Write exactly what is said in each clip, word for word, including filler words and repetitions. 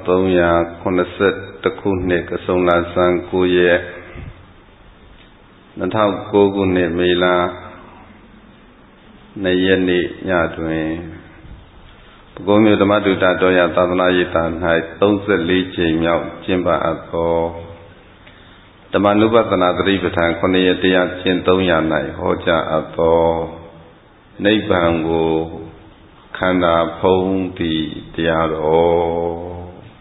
သုံးရာခုနှစ်ဆယ့်တစ်ခုနှစ်ကဆုံလဆန်းကိုရက်နှစ်ထောင်ကိုခုနှစ်မေလနှစ်ရက်နေ့ညတွင်ပဲခူးမြို့ဓမ္မတုတ္တတော်ရသာသနာရေးတာ၌သုံးဆယ့်လေးကြိမ်မြောက်ကျင်းပအပ်သောဓမ္မနုပဒနာသတိပဋ္ဌာန်ခုနှစ်ရက်တရားကျင့်သုံးရာ၌ဟောကြားအပ်သောနိဗ္ဗာန်ကိုခန္ဓာဖုံးသည့်တရားတော်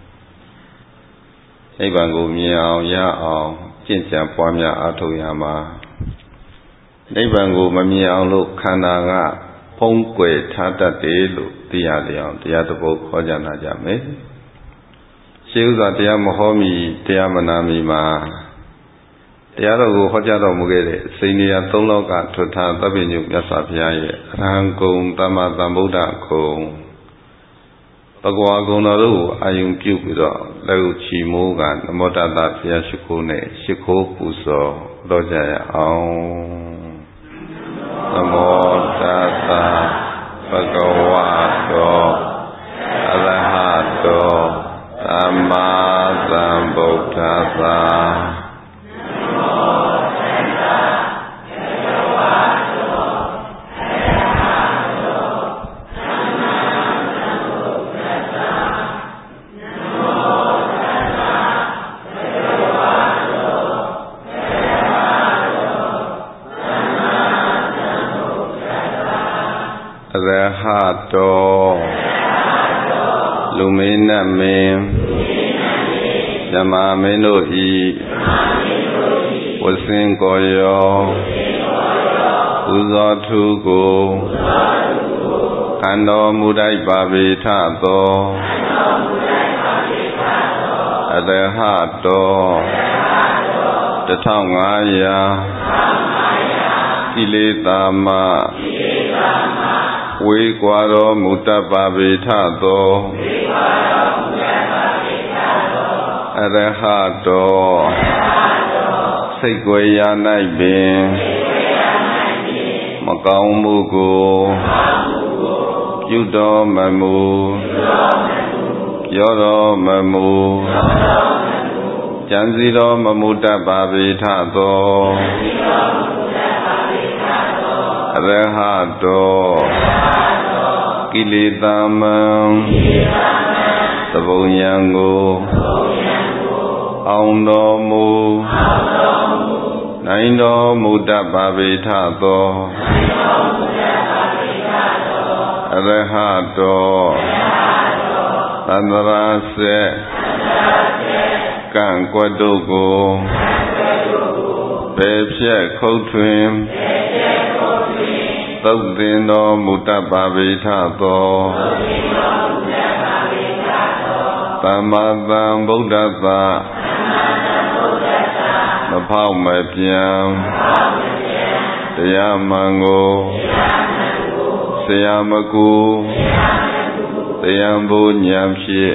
နိဗ္ဗာန်ကိုမြင်အောင်ရအောင်ကျင့်ကြံပွားများအားထုတ်ရမှာနိဗ္ဗာန်ကိုမမြင်အောင်လို့ခန္ဓာကဖုံးကွယ်ထားတတ်တယ်လို့သိရလျောင်းတရားတစ်ပုဒ်ခေါ်ကြနာကြမယ်ရှေးဥစွာတရားမဟောမီတရားမနာမီမှာတရားတော်ကိုဟောကြားတော်မူခဲ့တဲ့စိန်နေရာသုံးလောကထွတ်ထားသဗ္ဗညုမြတ်စွာဘုရားရဲ့အရဟံဂုဏ်သမ္မာသမ္ဗုဒ္ဓဂုဏ်ဘဂဝါဂုဏ်တော်တို့ကိုအာယုံပြုပြီးတော့လက်ဥချီမိုးကနမောတတဘုရားရှိခိုးနဲ့ရှိခိုးပူဇော်တော်ကြရအောင်နမောတတဘဂဝါတော်အရဟတောသမ္မာသမ္ဗုဒ္ဓသာရဟတောလူမင်းနတ်မင်းဓမ္မမင်းတို့ဤဝဆင်းကိုရောပူဇော်ထူးကိုခံတော်မူတိုက်ပါပေထသောအရဟတောတထောင်ငါးရာကိလေသာမဝေကွာတော်မူတတ်ပါပေထသောအရဟတောစိတ်ွယ်ရာ၌ပင်မကောင်းမှုကိုပြုတော်မမူပြောတော်မမူကြံစည်တော်မမူတတ်ပါပေထသောအရဟတောကိလေသာမံသဘုံယံကိုအောင်တော်မူနိုင်တော်မူတတ်ပါပေထသောအရဟတောသန္တရာစေကံကွက်တို့ကိုပေဖြက်ခုတ်ထွင်သုတ်သင်တော်မူတတ်ပါပေထသောသမ္မာသမ္ဗုဒ္ဓသာမဖောက်မပြန်တရားမှန်ကိုဆရာမကူတရားဘုဉာဏ်ဖြင့်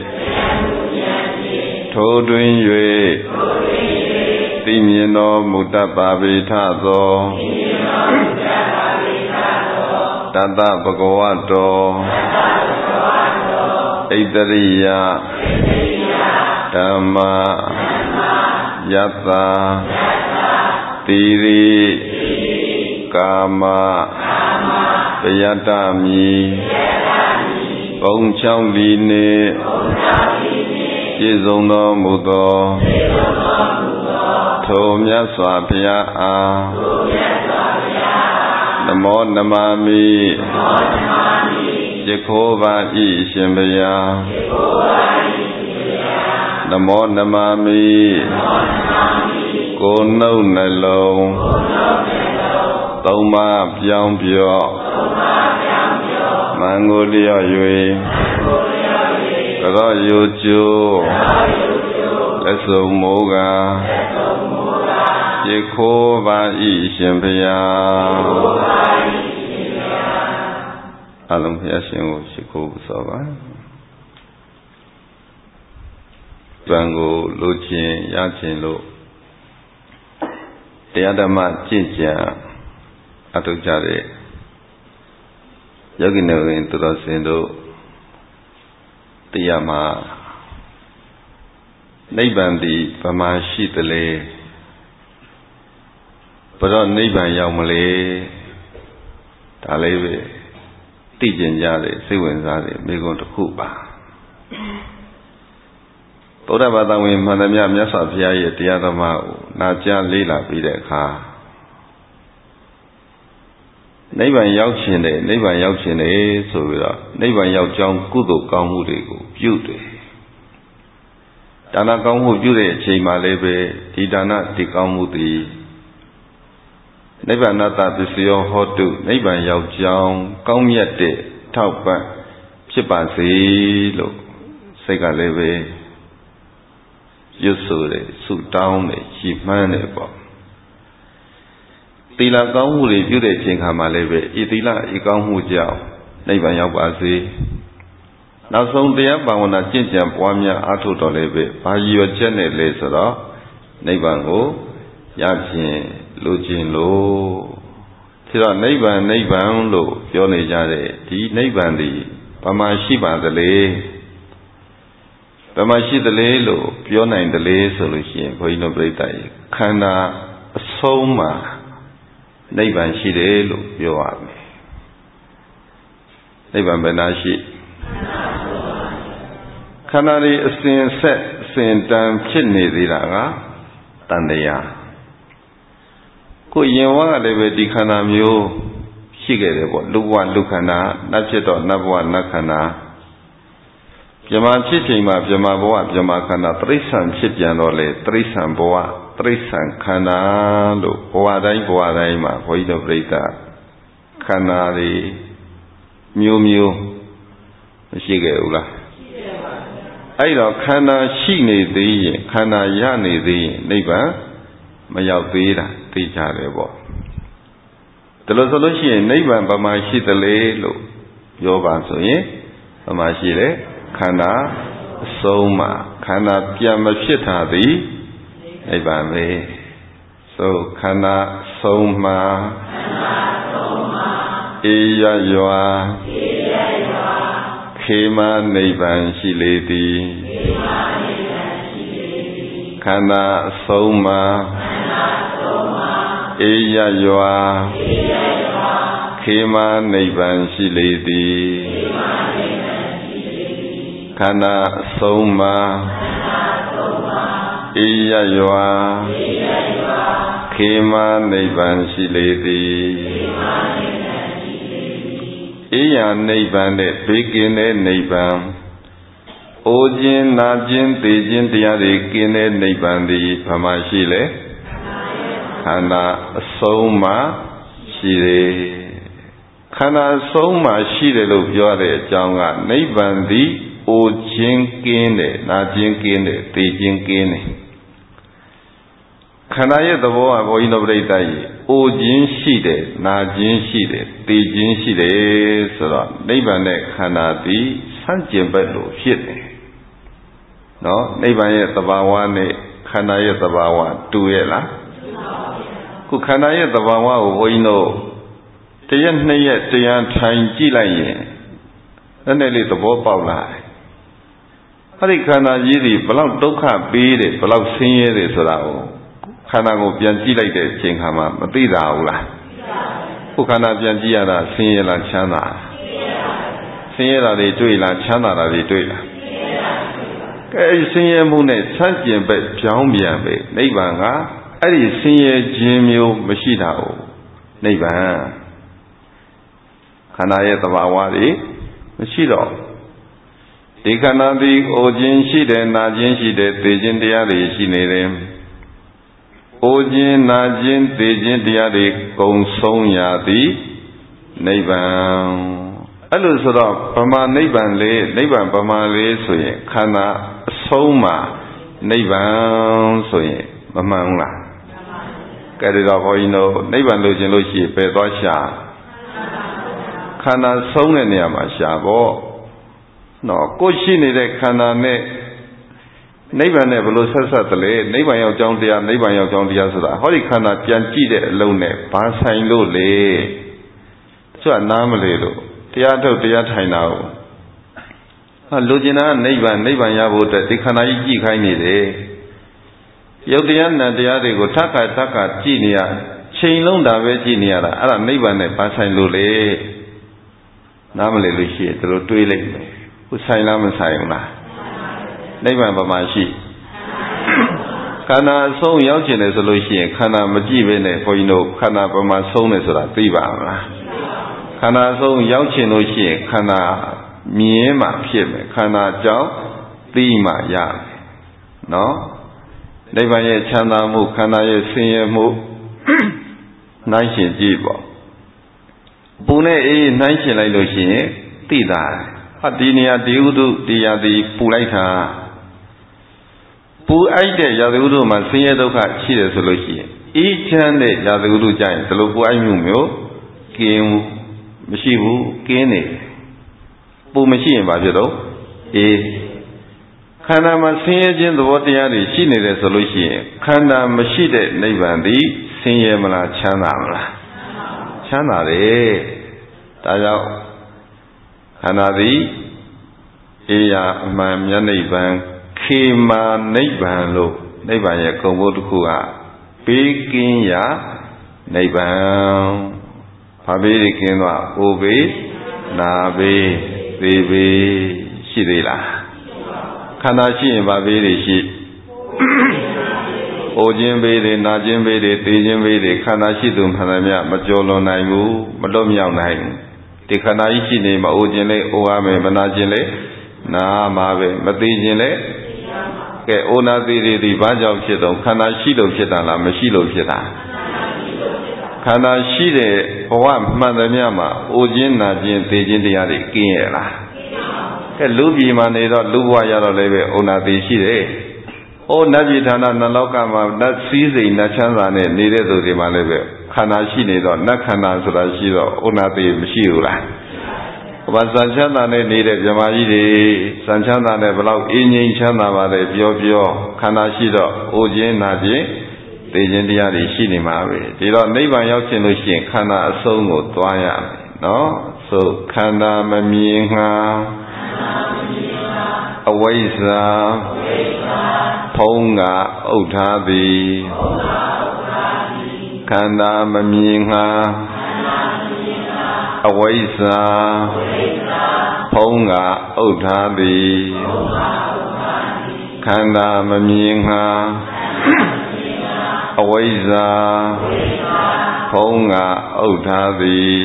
ထိုးတွင်၍သိမြင်တော်မူတတ်ပါပေထသောတတဗဂဝတောဣတရိယဓမ္မယတ္တတိရိကာမပယတ္တမိဘုံချောင်းဒီနေပြည့်စုံတော်မူသောထိုမြတ်စွာဘုရားအားနမောနမမိယခိုးပါဤရှင်ဘုရားနမောနမမိကိုယ်နှုတ်နှလုံးသုံးပါးပြောင်းပြော့မန်ကိုလျော့၍ကြောယုကျိုးလက်စုံမိုးကယခိုးပါဤရှင်ဘုရားအလုံးဘုရားရှင်ကိုရှိခိုးပူဇော်ပါဗံကိုလိုချင်ရချင်လို့တရားဓမ္မကျင့်ကြံအထောက်ကြတဲ့ယောဂီနေဝင်သူတော်စင်တို့တရားမှာနိဗ္ဗာန်ဒီဗမာရှိတလေဘယ်တော့နိဗ္ဗာန်ရောက်မလဲဒါလေးပဲသိကျင်ကြတယ်စိတ်ဝင်စားတယ်မိဂုံတစ်ခုပါဗုဒ္ဓဘာသာဝင်မှန်သမျှမြတ်စွာဘုရားရဲ့တရားတော်ကိုနာကြားလေ့လာပြီးတဲ့အခါနိဗ္ဗာန်ရောက်ခြင်းနဲ့နိဗ္ဗာန်ရောက်ခြင်းနဲ့ဆိုပြီးတော့နိဗ္ဗာန်ရောက်ကြောင်းကုသိုလ်ကောင်းမှုတွေကိုပြုတယ်ဒါနကောင်းမှုပြုတဲ့အချိန်မှလည်းပဲဒီဒါနဒီကောင်းမှုသည်နိဗ္ဗာန်တပစ္စယောဟောတုနိဗ္ဗာန်ရောက်ကြောင်းကောင်းမြတ်တဲ့ထောက်ပံ့ဖြစ်ပါစေလို့စိတ်ကလည်းပဲရွတ်ဆိုတယ်ဆုတောင်းတယ်ရှည်မှန်းတယ်ပေါ့သီလကောင်းမှုတွေပြုတဲ့အချိန်ခါမှာလည်းပဲဤသီလဤကောင်းမှုကြောင့်နိဗ္ဗာန်ရောက်ပါစေနောက်ဆုံးတရားဘာဝနာကျင့်ကြံပွားများအားထုတ်တော်လည်းပဲဘာရည်ရွယ်ချက်နဲ့လဲဆိုတော့နိဗ္ဗာန်ကိုရခြင်းလိုခြင်းလို့ဒီတော့နိဗ္ဗာန်နိဗ္ဗာန်လို့ပြောနေကြတဲ့ဒီနိဗ္ဗာန်ဒီဘာမှရှိပါသလဲဘာမှရှိသလဲလို့ပြောနိုင်သလဲဆိုလို့ရှိရင်ဘုန်းကြီးတို့ပြိဿရေခန္ဓာအဆုံးမှာနိဗ္ဗာန်ရှိတယ်လို့ပြောရမယ်နိဗ္ဗာန်ဘယ်နာရှိခန္ဓာတွေအစဉ်ဆက်အစဉ်တန်ဖြစ်နေသေးတာကတန်တရားကိုရင်ဝါကလည်းပဲဒီခန္ဓာမျိုးရှိခဲ့တယ်ပေါ့လူဘဝလူခန္ဓာနတ်ဖြစ်တော့နတ်ဘဝနတ်ခန္ဓာပြမဖြစ်ချိန်မှာပြမဘဝပြမခန္ဓာတိရစ္ဆာန်ဖြစ်ပြန်တော့လေတိရစ္ဆာန်ဘဝတိရစ္ဆာန်ခန္ဓာလို့ဘဝတိုင်းဘဝတိုင်းမှာဘုန်းကြီးတို့ပြိဿခန္ဓာတွေမျိုးမျိုးမရှိခဲ့ဘူးလားရှိခဲ့ပါဘူးအဲ့တော့ခန္ဓာရှိနေသေးရင်ခန္ဓာရနေသေးရင်နိဗ္ဗာန်မရောက်သေးတာသိကြတယ်ပေါ့ဒါလို့ဆိုလို့ရှိရင်နိဗ္ဗာန်ဘာမှရှိသလဲလို့ပြောပါဆိုရင်ဘာမှရှိတယ်ခန္ဓာအဆုံးမှာခန္ဓာပြန်မဖြစ်တာသည်နိဗ္ဗာန်ပဲဆိုခန္ဓာဆုံးမှာခန္ဓာဆုံးမှာအေးရရွာအေးရရွာခေမနိဗ္ဗာန်ရှိလေသည်ခေမနိဗ္ဗာန်ရှိလေသည်ခန္ဓာအဆုံးမှာခန္ဓာဆုံးမှာအေးရရွာအေးရရွာခေမနိဗ္ဗာန်ရှိလေသည်ခေမနိဗ္ဗာန်ရှိလေသည်ခန္ဓာအဆုံးမှာခန္ဓာဆုံးမှာအေးရရွာအေးရရွာခေမနိဗ္ဗာန်ရှိလေသည်ခေမနိဗ္ဗာန်ရှိလေသည်အေးရနိဗ္ဗာန်နဲ့ဘေးကင်းတဲ့နိဗ္ဗာန်အိုခြင်းနာခြင်းသိခြင်းတရားတွေကင်းတဲ့နိဗ္ဗာန်သည်ဘာမှရှိလဲခန္ဓာအဆုံးမှာရှိတယ်ခန္ဓာအဆုံးမှာရှိတယ်လို့ပြောတဲ့အကြောင်းကနိဗ္ဗာန်သည်အိုခြင်းကင်းတယ်နာခြင်းကင်းတယ်သိခြင်းကင်းတယ်ခန္ဓာရဲ့သဘောကဘုန်းကြီးတို့ပြိဿကြီးအိုခြင်းရှိတယ်နာခြင်းရှိတယ်သိခြင်းရှိတယ်ဆိုတော့နိဗ္ဗာန်နဲ့ခန္ဓာသည်ဆန့်ကျင်ဘက်လိုဖြစ်တယ်နော်နိဗ္ဗာန်ရဲ့သဘာဝနဲ့ခန္ဓာရဲ့သဘာဝတူရဲ့လားခုခန္ဓာရဲ့သဘာဝကိုဘုန်းကြီးတို့တရက်နှစ်ရက်တရားထိုင်ကြည့်လိုက်ရင်အဲ့နဲ့လေးသဘောပေါက်လာတယ်အဲ့ဒီခန္ဓာကြီးဒီဘလောက်ဒုက္ခပေးတယ်ဘလောက်ဆင်းရဲတယ်ဆိုတာကိုခန္ဓာကိုပြန်ကြည့်လိုက်တဲ့အချိန်ခါမှာမသိတာဘူးလားခုခန္ဓာပြန်ကြည့်ရတာဆင်းရဲလားချမ်းသာဆင်းရဲတာတွေတွေ့လားချမ်းသာတာတွေတွေ့လားကဲဆင်းရဲမှုနဲ့ဆန့်ကျင်ဘက်ပြောင်းပြန်ပဲနိဗ္ဗာန်ကအဲ့ဒီဆင်းရဲခြင်းမျိုးမရှိတာ哦နိဗ္ဗာန်ခန္ဓာရဲ့သဘာဝတွေမရှိတော့ဒီခန္ဓာသည်အိုခြင်းရှိတယ်နာခြင်းရှိတယ်သိခြင်းတရားတွေရှိနေတယ်အိုခြင်းနာခြင်းသိခြင်းတရားတွေကုံဆုံးရာသည်နိဗ္ဗာန်အဲ့လိုဆိုတော့ဗမာနိဗ္ဗာန်လေနိဗ္ဗာန်ဗမာလေဆိုရင်ခန္ဓာအဆုံးမှာနိဗ္ဗာန်ဆိုရင်မမှန်ဘူးလားကဲတော့ဘုန်းကြီးတို့နိဗ္ဗာန်လို့ခြင်းလို့ရှိရင်ဘယ်သွားရှာခန္ဓာဆုံးတဲ့နေရာမှာရှာပေါ့နော်ကိုရှိနေတဲ့ခန္ဓာနဲ့နိဗ္ဗာန်နဲ့ဘယ်လိုဆက်ဆက်သလဲနိဗ္ဗာန်ရောက်ကြောင်းတရားနိဗ္ဗာန်ရောက်ကြောင်းတရားဆိုတာဟောဒီခန္ဓာပြန်ကြည့်တဲ့အလုံးနဲ့ဘာဆိုင်လို့လဲသူကနားမလဲလို့တရားထုတ်တရားထိုင်တာကိုဟာလူကျင်တာကနိဗ္ဗာန်နိဗ္ဗာန်ရဖို့အတွက်ဒီခန္ဓာကြီးကြည့်ခိုင်းနေတယ်ယုတ်တရားနံတရားတွေကိုထပ်ခါထပ်ခါကြည့်နေရချိန်လုံးတာပဲကြည့်နေရတာအဲ့ဒါနိဗ္ဗာန်နဲ့ပါဆိုင်လို့လေနားမလည်လို့ရှိရင်တို့တွေးလိုက်မယ်ခုဆိုင်လားမဆိုင်ဘူးလားနိဗ္ဗာန်ဘာမှရှိခန္ဓာအဆုံးရောက်ကျင်တယ်ဆိုလို့ရှိရင်ခန္ဓာမကြည့်ဘဲနဲ့ဘုန်းကြီးတို့ခန္ဓာဘာမှဆုံးတယ်ဆိုတာသိပါမလားခန္ဓာအဆုံးရောက်ကျင်လို့ရှိရင်ခန္ဓာမြင်မှဖြစ်မယ်ခန္ဓာကြောင့်သိမှရမယ်နော်နိဗ္ဗာန်ရဲ့ချမ်းသာမှုခန္ဓာရဲ့ဆင်းရဲမှုနှိုင်းရှင်ကြည့်ပေါ့ပူနဲ့အေးနှိုင်းရှင်လိုက်လို့ရှိရင်သိတာဟာဒီနေရာဒီဥဒုတရားဒီပူလိုက်တာပူအိုက်တဲ့ရာသဥဒုမှာဆင်းရဲဒုက္ခရှိတယ်ဆိုလို့ရှိရင်အေးချမ်းတဲ့ရာသဥဒုကြရင်ဒီလိုပူအိုက်မှုမျိုးကင်းမရှိဘူးကင်းနေပူမရှိရင်ဘာဖြစ်တော့အေးခန္ဓာမှာဆင်းရဲခြင်းသဘောတရားတွေရှိနေတယ်ဆိုလို့ရှိရင်ခန္ဓာမရှိတဲ့နိဗ္ဗာန်သည်ဆင်းရဲမလားချမ်းသာမလားချမ်းသာတယ်ဒါကြောင့်ခန္ဓာသည်အေးရာအမှန်မြတ်နိဗ္ဗာန်ခေမာနိဗ္ဗာန်လို့နိဗ္ဗာန်ရဲ့ဂုဏ်ဘုဒ္ဓခုကပေးကင်းရာနိဗ္ဗာန်ဘာပေးကင်းသွားအိုဘေးနာဘေးသေဘေးရှိသေးလားခန္ဓာရှိရင်ဘာဘေးတွေရှိအိုခြင်းဘေးတွေနာခြင်းဘေးတွေသေခြင်းဘေးတွေခန္ဓာရှိသူမှန်သမျှမကျော်လွန်နိုင်ဘူးမလွတ်မြောက်နိုင်ဘူးဒီခန္ဓာကြီးရှိနေမအိုခြင်းလဲအိုရမယ်မနာခြင်းလဲနာမှာပဲမသိခြင်းလဲကဲအိုနာသိတွေဒီဘာကြောင့်ဖြစ်တော့ခန္ဓာရှိလို့ဖြစ်တာလားမရှိလို့ဖြစ်တာခန္ဓာရှိတဲ့ဘဝမှန်သမျှမှာအိုခြင်းနာခြင်းသေခြင်းတရားတွေကင်းရလားကဲလူပြည်မှာနေတော့လူဘဝရတော့လည်းပဲအိုနာသိရှိတယ်။အိုနတ်ပြည်ဌာနနတ်လောကမှာနတ်စည်းစိမ်နတ်ချမ်းသာနဲ့နေတဲ့သူတွေမှာလည်းပဲခန္ဓာရှိနေတော့နတ်ခန္ဓာဆိုတာရှိတော့အိုနာသိမရှိဘူးလား။ဘာစံချမ်းသာနဲ့နေတဲ့ဗြဟ္မာကြီးတွေစံချမ်းသာနဲ့ဘလောက်အင်းငိမ့်ချမ်းသာပါလေပြောပြောခန္ဓာရှိတော့အိုခြင်းနာခြင်းသိခြင်းတရားတွေရှိနေမှာပဲဒီတော့နိဗ္ဗာန်ရောက်ခြင်းလို့ရှိရင်ခန္ဓာအဆုံးကိုသွားရမယ်နော်ဆိုခန္ဓာမမြင်ငှာအဝိဇ္ဇာဖုံးကအုပ်ထားသည်ခန္ဓာမမြင်ငှာအဝိဇ္ဇာဖုံးကအုပ်ထားသည်ခန္ဓာမမြင်ငှာအဝိဇ္ဇာဖုံးကအုပ်ထားသည်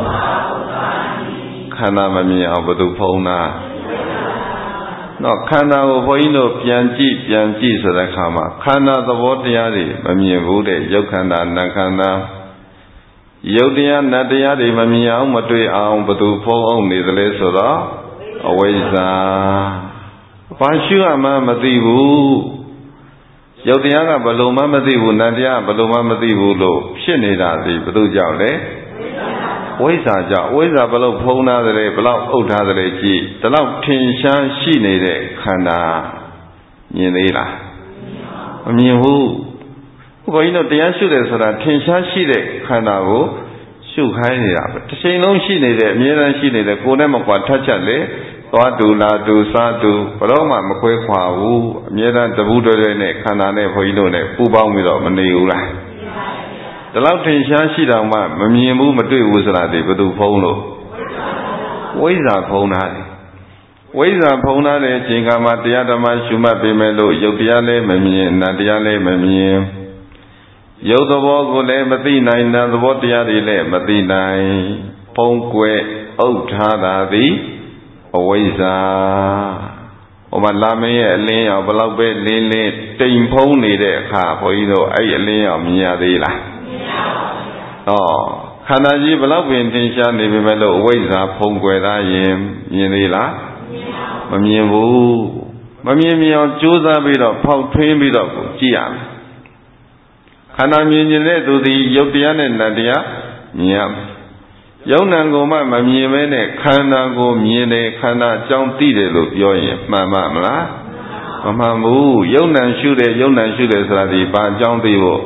ခန္ဓာမမြင်အောင်ဘယ်သူဖုံးတာနော်ခန္ဓာကိုဘုန်းကြီးတို့ပြန်ကြည့်ပြန်ကြည့်ဆိုတဲ့အခါမှာခန္ဓာသဘောတရားတွေမမြင်ဘူးတဲ့ရုပ်ခန္ဓာနာမ်ခန္ဓာရုပ်တရားနတ်တရားတွေမမြင်အောင်မတွေ့အောင်ဘယ်သူဖုံးအောင်နေသလဲဆိုတော့အဝိဇ္ဇာဘာရှုမှမသိဘူးရုပ်တရားကဘယ်လိုမှမသိဘူးနတ်တရားကဘယ်လိုမှမသိဘူးလို့ဖြစ်နေတာစီဘယ်သူကြောင့်လဲဝိဇ္ဇာကြောင့်ဝိဇ္ဇာဘယ်လောက်ဖုံးထားသလဲဘယ်လောက်အုပ်ထားသလဲကြည့်ဒီလောက်ထင်ရှားရှိနေတဲ့ခန္ဓာမြင်သေးလားမမြင်ဘူးဘုန်းကြီးတို့တရားရှုတယ်ဆိုတာထင်ရှားရှိတဲ့ခန္ဓာကိုရှုခိုင်းနေတာပဲတစ်ချိန်လုံးရှိနေတဲ့အမြဲတမ်းရှိနေတဲ့ကိုယ်နဲ့မကွာထက်ချက်လေသွားတူလာတူစားတူဘယ်တော့မှမခွဲခွာဘူးအမြဲတမ်းတပူးတွဲတွဲနဲ့ခန္ဓာနဲ့ဘုန်းကြီးတို့နဲ့ပူပေါင်းပြီးတော့မနေဘူးလားဒီလောက်ထင်ရှားရှိတော့မှမမြင်ဘူးမတွေ့ဘူးဆိုတာဒီဘယ်သူဖုံးလို့ဝိဇ္ဇာဖုံးထားတယ်ဝိဇ္ဇာဖုံးထားတဲ့အချိန်ကမှတရားဓမ္မရှုမှတ်ပေမဲ့လို့ယုတ်တရားလည်းမမြင်နတ်တရားလည်းမမြင်ယုတ်သဘောကိုလည်းမသိနိုင်နတ်သဘောတရားတွေလည်းမသိနိုင်ဖုံးကွယ်အုပ်ထားတာသည်အဝိဇ္ဇာဟိုမှာလာမင်းရဲ့အလင်းရောင်ဘလောက်ပဲလင်းလင်းတိမ်ဖုံးနေတဲ့အခါဘုန်းကြီးတို့အဲ့ဒီအလင်းရောင်မြင်ရသေးလားဩခန္ဓာကြီးဘလောက်ပင်ထင်ရှားနေပေမဲ့လို့အဝိဇ္ဇာဖုံးကွယ်သားရင်မြင်သေးလားမမြင်ဘူးမမြင်မြင်အောင်ကြိုးစားပြီးတော့ဖောက်ထွင်းပြီးတော့ကိုကြည့်ရမယ်ခန္ဓာမြင်နေတဲ့သူသည်ယုတ်တရားနဲ့နတ်တရားမြင်ရမယ်ယုံ nant ကိုမှမမြင်မဲနဲ့ခန္ဓာကိုမြင်တယ်ခန္ဓာအကြောင်းသိတယ်လို့ပြောရင်မှန်ပါမလားမမှန်ဘူးယုံ nant ရှုတယ်ယုံ nant ရှုတယ်ဆိုတာဒီဘာအကြောင်းသိဖို့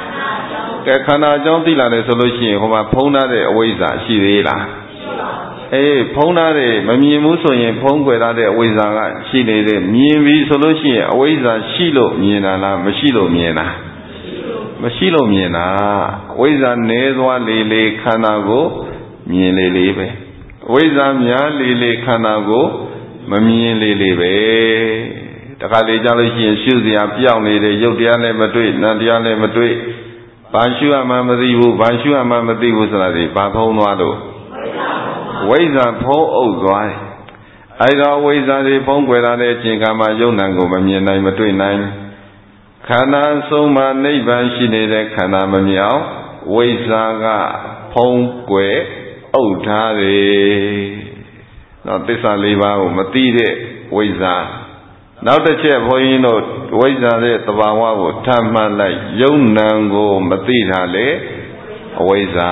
ကဲခန္ဓာအကြောင်းသိလာတယ်ဆိုလို့ရှိရင်ဟိုမှာဖုံးထားတဲ့အဝိဇ္ဇာရှိသေးလားကအေးဖုံးထားတယ်မမြင်ဘူးဆိုရင်ဖုံးကွယ်ထားတဲ့အဝိဇ္ဇာကရှိနေတယ်မြင်ပြီဆိုလို့ရှိရင်အဝိဇ္ဇာရှိလို့မြင်တာလားမရှိလို့မြင်တာမရှိလို့မြင်တာအဝိဇ္ဇာနည်းသွားလေလေခန္ဓာကိုမြင်လေလေပဲအဝိဇ္ဇာများလေလေခန္ဓာကိုမမြင်လေလေပဲတခါလေကြားလို့ရှိရင်ရှုစရာပြောင်းနေတယ်ရုပ်တရားလည်းမတွေ့နာမ်တရားလည်းမတွေ့ဘာရှုရမှမသိဘူးဘာရှုရမှမသိဘူးဆိုတာဒီဘာဖုံးသွားလို့ဝိဇ္ဇာဖုံးအုပ်သွားတယ်အဲဒါဝိဇ္ဇာတွေဖုံးကွယ်လာတဲ့အချိန်ကမှယုံနာကိုမမြင်နိုင်မတွေ့နိုင်ခန္ဓာဆုံးမှနိဗ္ဗာန်ရှိနေတဲ့ခန္ဓာမမြင်အောင်ဝိဇ္ဇာကဖုံးကွယ်အုပ်ထားတယ်နော်သစ္စာလေးပါးကိုမသိတဲ့ဝိဇ္ဇာနောက်တစ်ချက်ဘုန်းကြီးတို့ဝိဇ္ဇာရဲ့သဘာဝကိုထပ်မှတ်လိုက်ယုံနာကိုမသိတာလေအဝိဇ္ဇာ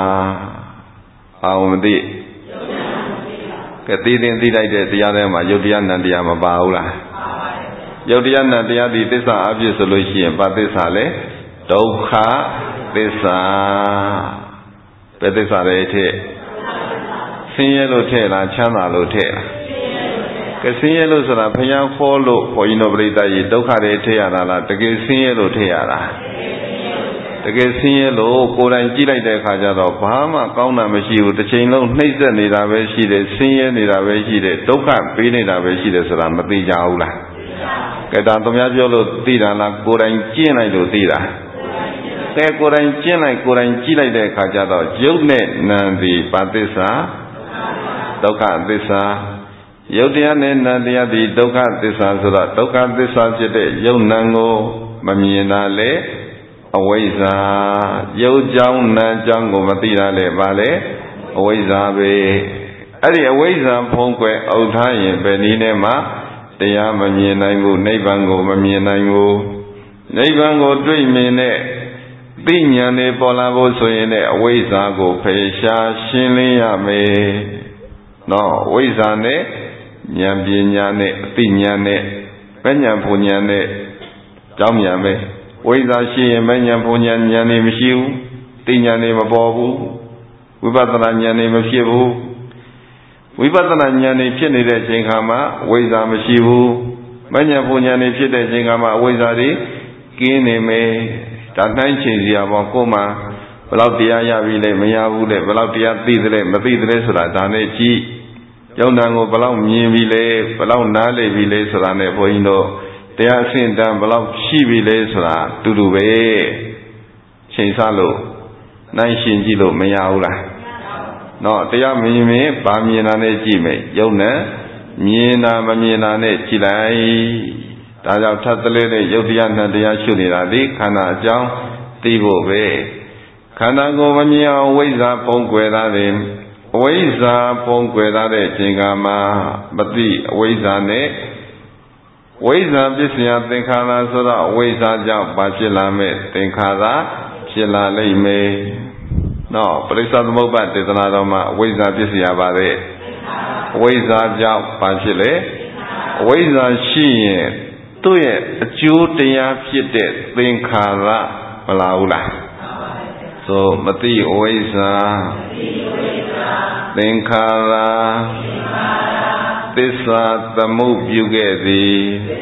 အောင်မသိကဲသိသိသိလိုက်တဲ့တရားထဲမှာယုတ်တရားနံတရားမပါဘူးလားယုတ်တရားနံတရားဒီသစ္စာအပြည့်ဆိုလို့ရှိရင်ဘာသစ္စာလဲဒုက္ခသစ္စာဘယ်သစ္စာလဲထည့်ဆင်းရဲလို့ထည့်လားချမ်းသာလို့ထည့်လားကဲဆင်းရဲလို့ဆိုတာဘုရားခေါ်လို့ဘုန်းကြီးတို့ပြိတ္တကြီးဒုက္ခတွေထည့်ရတာလားတကယ်ဆင်းရဲလို့ထည့်ရတာတကယ်ဆင်းရဲလို့ကိုယ်တိုင်ကြည့်လိုက်တဲ့အခါကျတော့ဘာမှကောင်းတာမရှိဘူးတစ်ချိန်လုံးနှိမ့်ဆက်နေတာပဲရှိတယ်ဆင်းရဲနေတာပဲရှိတယ်ဒုက္ခပေးနေတာပဲရှိတယ်ဆိုတာမသိကြဘူးလားကဲဒါသူများပြောလို့သိတာလားကိုယ်တိုင်ကျင့်လိုက်လို့သိတာကဲကိုယ်တိုင်ကျင့်လိုက်ကိုယ်တိုင်ကြည့်လိုက်တဲ့အခါကျတော့ယုတ်နဲ့နံဒီပါသစ္စာဒုက္ခသစ္စာယုတ်တရားနဲ့နံတရားဒီဒုက္ခသစ္စာဆိုတော့ဒုက္ခသစ္စာဖြစ်တဲ့ယုတ်နံကိုမမြင်တာလေအဝိဇ္ဇာယုတ်ကြောင်းနံကြောင်းကိုမသိတာလေပါလေအဝိဇ္ဇာပဲအဲ့ဒီအဝိဇ္ဇာဖုံးကွယ်အုပ်ထားရင်ဘယ်နည်းနဲ့မှတရားမမြင်နိုင်ဘူးနိဗ္ဗာန်ကိုမမြင်နိုင်ဘူးနိဗ္ဗာန်ကိုတွေ့မြင်တဲ့သိဉာဏ်တွေပေါ်လာဖို့ဆိုရင်လည်းအဝိဇ္ဇာကိုဖယ်ရှားရှင်းလင်းရမယ်နော်အဝိဇ္ဇာနဲ့ဉာဏ်ပညာနဲ့အသိဉာဏ်နဲ့ပညာပူဉာဏ်နဲ့ကြောင်းဉာဏ်ပဲဝိဇ္ဇာရှိရင်ပညာပူဉာဏ်ဉာဏ်တွေမရှိဘူးသိဉာဏ်တွေမပေါ်ဘူးဝိပဿနာဉာဏ်တွေမဖြစ်ဘူးဝိပဿနာဉာဏ်တွေဖြစ်နေတဲ့အချိန်ခါမှာဝိဇ္ဇာမရှိဘူးပညာပူဉာဏ်တွေဖြစ်တဲ့အချိန်ခါမှာအဝိဇ္ဇာတွေကင်းနေမယ်ဒါတိုင်းချိန်စီရပေါ့ကိုယ်မှာဘယ်လောက်တရားရပြီလဲမရဘူးလေဘယ်လောက်တရားသိသလဲမသိသလဲဆိုတာဒါနဲ့ကြည့်ယုံနာကိုဘယ်လောက်မြင်ပြီလဲဘယ်လောက်နားလေပြီလဲဆိုတာနဲ့ဘုန်းကြီးတို့တရားအဆင့်တန်းဘယ်လောက်ရှိပြီလဲဆိုတာတူတူပဲချိန်ဆလို့နိုင်ရှင်ကြည့်လို့မရဘူးလားနော်တရားမြင်မြင်ဗာမြင်တာနဲ့ကြည့်မယ်ယုံနာမြင်တာမမြင်တာနဲ့ကြည့်လိုက်ဒါကြောင့်ထပ်တလဲနဲ့ယုတ်တရားနဲ့တရားရှုနေတာဒီခန္ဓာအကြောင်းသိဖို့ပဲခန္ဓာကိုယ်မမြင်အောင်ဝိဇ္ဇာပုံကွယ်တာတယ်အဝိဇ္ဇာပုံကွယ်ထားတဲ့အချိန်ကမှမသိအဝိဇ္ဇာနဲ့ဝိဇ္ဇာပစ္စယသင်္ခါရဆိုတော့အဝိဇ္ဇာကြောင့်ပါဖြစ်လာမဲ့သင်္ခါရဖြစ်လာလိမ့်မယ်နော်ပရိစ္ဆေသမုပ္ပါဒေသနာတော်မှာအဝိဇ္ဇာပစ္စယပါတဲ့အဝိဇ္ဇာကြောင့်ပါဖြစ်လေအဝိဇ္ဇာရှိရင်သူ့ရဲ့အကျိုးတရားဖြစ်တဲ့သင်္ခါရမလာဘူးလားဆိုမသိအဝိဇ္ဇာသင်္ခါရသစ္စာသမုပြုခဲ့သည်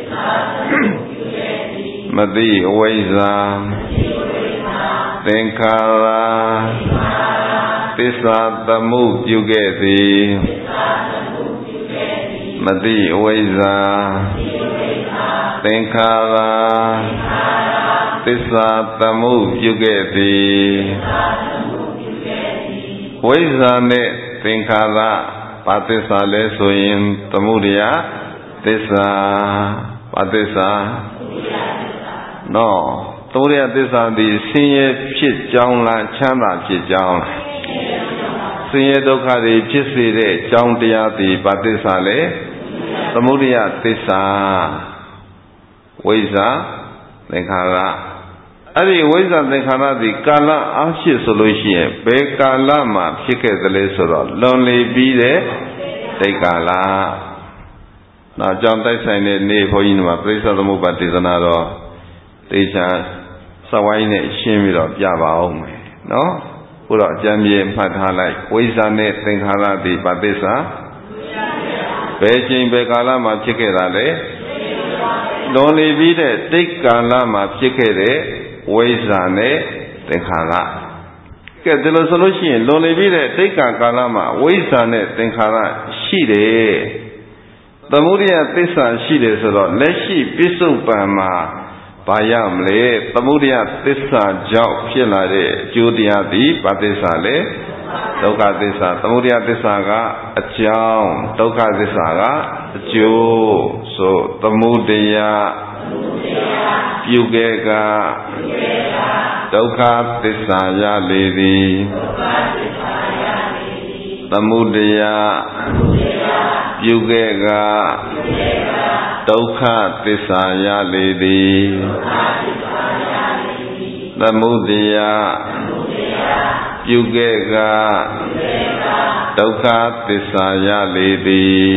မသိအဝိဇ္ဇာသင်္ခါရသစ္စာသမုပြုခဲ့သည်မသိအဝိဇ္ဇာသင်္ခါရသစ္စာသမုပြုခဲ့သည်ဝိဇ္ဇာနဲ့သင်္ခါရဘာသစ္စာလဲဆိုရင်သမုဒယသစ္စာဘာသစ္စာနော်သမုဒယသစ္စာသည်ဆင်းရဲဖြစ်ကြောင်းလားချမ်းသာဖြစ်ကြောင်းလားဆင်းရဲဒုက္ခတွေဖြစ်စေတဲ့အကြောင်းတရားသည်ဘာသစ္စာလဲသမုဒယသစ္စာဝိဇ္ဇာသင်္ခါရအဲ့ဒီဝိဇ္ဇာသင်္ခါရသည်ကာလအားဖြင့်ဆိုလို့ရှိရင်ဘယ်ကာလမှာဖြစ်ခဲ့သလဲဆိုတော့လွန်လေပြီးတဲ့တိတ်ကာလနောက်ကြောင့်တိုက်ဆိုင်တဲ့နေ့ဘုန်းကြီးတို့မှာပရိစ္ဆေသမုပ္ပါဒေသနာတော်တေချာစဝိုင်းနဲ့ရှင်းပြီးတော့ပြပါအောင်မယ်နော်ခုတော့အကြံပြေမှတ်ထားလိုက်ဝိဇ္ဇာနဲ့သင်္ခါရသည်ဘာသစ္စာဘယ်ချိန်ဘယ်ကာလမှာဖြစ်ခဲ့တာလဲလွန်လေပြီးတဲ့တိတ်ကာလမှာဖြစ်ခဲ့တဲ့ဝိဇ္ဇာနဲ့သင်္ခါရကဲဒီလိုဆိုလို့ရှိရင်လွန်လေပြီးတဲ့တိတ်ကာကာလမှာဝိဇ္ဇာနဲ့သင်္ခါရရှိတယ်သမုဒယသစ္စာရှိတယ်ဆိုတော့လက်ရှိပြစ္ဆုတ်ပံမှာဘာရမလဲသမုဒယသစ္စာကြောင့်ဖြစ်လာတဲ့အကျိုးတရားသည်ဘာသစ္စာလဲဒုက္ခသစ္စာသမုဒယသစ္စာကအကြောင်းဒုက္ခသစ္စာကအကျိုးဆိုသမုဒယပြုခဲ့ကဒုက္ခသစ္စာရလေသည်သမုဒယပြုခဲ့ကဒုက္ခသစ္စာရလေသည်သမုဒယပြုခဲ့ကဒုက္ခသစ္စာရလေသည်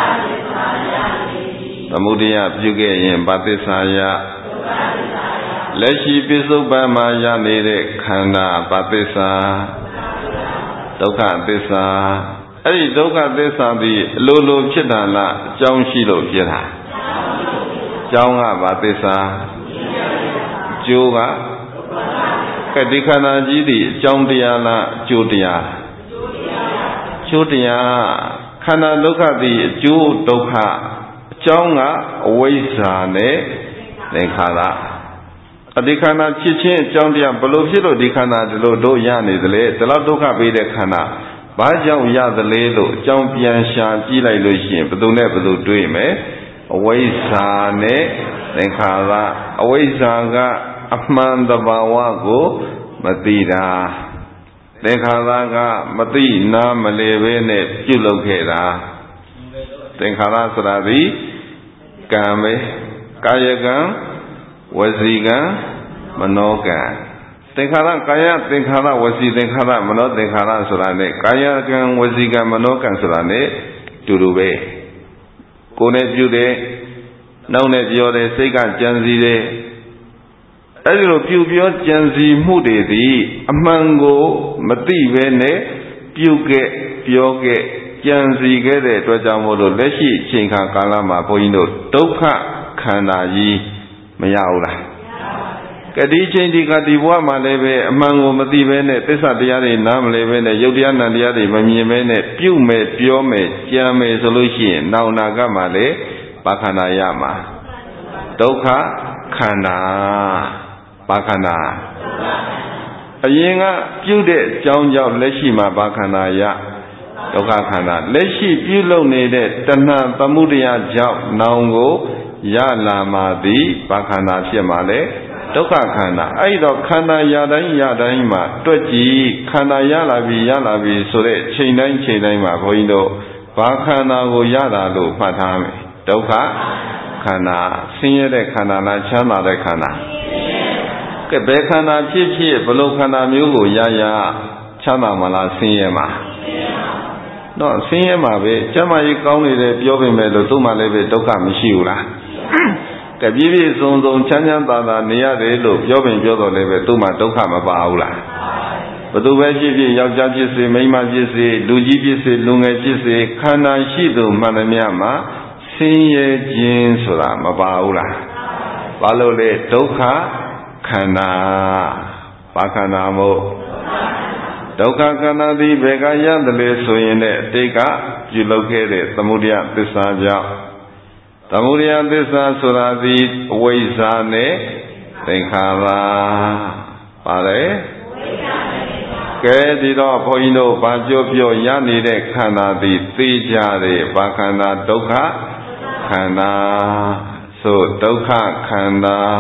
သမုဒယပြုခဲ့ရင်ဘာသစ္စာရလက်ရှိပြစ္ဆုတ်ပံမှာရနေတဲ့ခန္ဓာဘာသစ္စာဒုက္ခသစ္စာအဲ့ဒီဒုက္ခသစ္စာသည်အလိုလိုဖြစ်တာလားအကြောင်းရှိလို့ဖြစ်တာအကြောင်းကဘာသစ္စာအကျိုးကကတိခန္ဓာကြီးသည်အကြောင်းတရားလားအကျိုးတရားအကျိုးတရားခန္ဓာဒုက္ခသည်အကျိုးဒုက္ခအကြောင်းကအဝိဇ္ဇာနဲ့သင်္ခါရအဒီခန္ဓာဖြစ်ခြင်းအကြောင်းတရားဘယ်လိုဖြစ်လို့ဒီခန္ဓာဒီလိုတို့ရနေသလဲဒီလောက်ဒုက္ခပေးတဲ့ခန္ဓာဘာကြောင့်ရသလဲလို့အကြောင်းပြန်ရှာကြည့်လိုက်လို့ရှိရင်ဘယ်သူနဲ့ဘယ်သူတွေ့မယ်အဝိဇ္ဇာနဲ့သင်္ခါရအဝိဇ္ဇာကအမှန်တဘာဝကိုမသိတာသင်္ခါရကမသိနာမလဲပဲနဲ့ပြုလုပ်ခဲ့တာသင်္ခါရဆိုတာဒီကံပဲကာယကံဝစီကံမနောကံသင်္ခါရကာယသင်္ခါရဝစီသင်္ခါရမနောသင်္ခါရဆိုတာနဲ့ကာယကံဝစီကံမနောကံဆိုတာနဲ့တူတူပဲကိုယ်နဲ့ပြုတယ်နောက်နဲ့ပြောတယ်စိတ်ကကြံစည်တယ်အဲဒီလိုပြုပြောကြံစည်မှုတွေသည်အမှန်ကိုမသိဘဲနဲ့ပြုခဲ့ပြောခဲ့ကြံစည်ခဲ့တဲ့အတွက်ကြောင့်မို့လို့လက်ရှိအချိန်ခါကာလမှာဘုန်းကြီးတို့ဒုက္ခခန္ဓာကြီးမရဘူးလားကတိချင်းဒီကတိဘဝမှာလည်းပဲအမှန်ကိုမသိဘဲနဲ့သစ္စာတရားတွေနားမလည်ဘဲနဲ့ယုတ်တရားနံတရားတွေမမြင်ဘဲနဲ့ပြုမယ်ပြောမယ်ကြံမယ်ဆိုလို့ရှိရင်နောင်နာကမှာလည်းဘာခန္ဓာရမှာဒုက္ခခန္ဓာဘာခန္ဓာအရင်ကပြုတဲ့အကြောင်းကြောင့်လက်ရှိမှာဘာခန္ဓာရဒုက္ခခန္ဓာလက်ရှိပြုလုပ်နေတဲ့တဏှာသမုဒယကြောင့်နောင်ကိုရလာမှာသည်ဘာခန္ဓာဖြစ်မှာလဲဒုက္ခခန္ဓာအဲ့တော့ခန္ဓာရတိုင်းရတိုင်းမှာတွက်ကြည့်ခန္ဓာရလာပြီရလာပြီဆိုတဲ့ချိန်တိုင်းချိန်တိုင်းမှာဘုန်းကြီးတို့ဘာခန္ဓာကိုရတာလို့မှတ်ထားမယ်ဒုက္ခခန္ဓာဆင်းရဲတဲ့ခန္ဓာလားချမ်းသာတဲ့ခန္ဓာကဲဘယ်ခန္ဓာဖြစ်ဖြစ်ဘလို့ခန္ဓာမျိုးကိုရရချမ်းသာမလားဆင်းရဲမှာတော့ဆင်းရဲမှာပဲကျမ်းမာရေးကောင်းနေတယ်ပြောပေမဲ့လို့သူ့မှာလည်းပဲဒုက္ခမရှိဘူးလားကဲပြည့်ပြည့်စုံစုံချမ်းချမ်းသာသာနေရတယ်လို့ပြောပင်ပြောတော့လည်းပဲသူ့မှာဒုက္ခမပါဘူးလားဘယ်သူပဲဖြစ်ဖြစ်ယောက်ျားဖြစ်စေမိန်းမဖြစ်စေလူကြီးဖြစ်စေလူငယ်ဖြစ်စေခန္ဓာရှိသူမှန်သမျှမှာဆင်းရဲခြင်းဆိုတာမပါဘူးလားဘာလို့လဲဒုက္ခခန္ဓာဘာခန္ဓာမို့ဒုက္ခခန္ဓာသည်ဘယ်ကရတယ်လဲဆိုရင်လည်းအတိတ်ကပြုလုပ်ခဲ့တဲ့သမုဒယသစ္စာကြောင့်သမုဒယသစ္စာဆိုတာသည်အဝိဇ္ဇာနဲ့သင်္ခါရပါတယ်ကဲဒီတော့ဘုန်းကြီးတို့ဘာပြောပြောရနေတဲ့ခန္ဓာသည်သိကြတယ်ဘာခန္ဓာဒုက္ခခန္ဓာဆိုဒုက္ခခန္ဓာ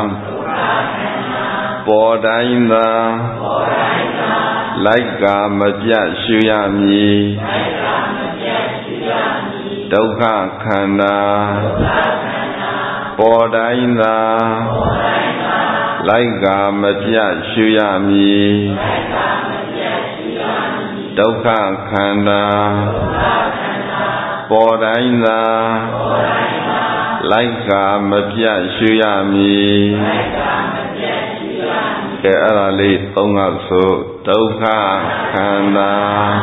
ပေါ်တိုင်းသာလိုက်ကမပြတ်ရှုရမည်ဒုက္ခခန္ဓာပေါ်တိုင်းသာလိုက်ကမပြတ်ရှုရမည်ဒုက္ခခန္ဓာပေါ်တိုင်းသာလိုက်ကမပြတ်ရှုရမည်ကဲအဲ့ဒါလေးသုံးခါဆိုဒုက္ခခန္ဓာ